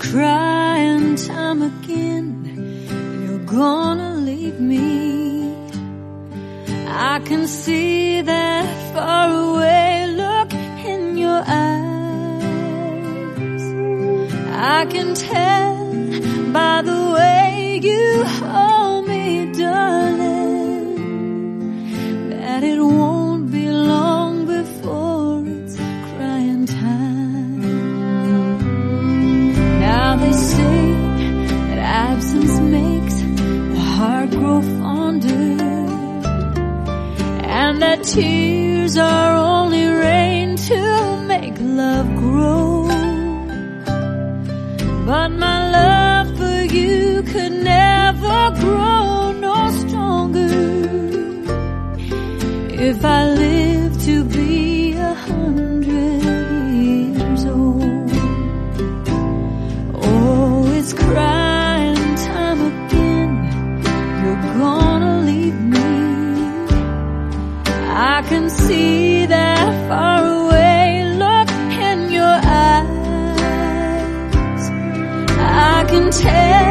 crying time again, you're gonna leave me. I can see that far away look in your eyes. I can tell by the way you hold me, darling, that it won't be long before it's crying time. Now they say that absence makes the heart grow fonder, and that tears are only rain to make love grow. But my love for you could never grow no stronger if I live to be 100 years old. Oh, it's crying time again, you're gonna leave me. I can see that far away look in your eyes. I can tell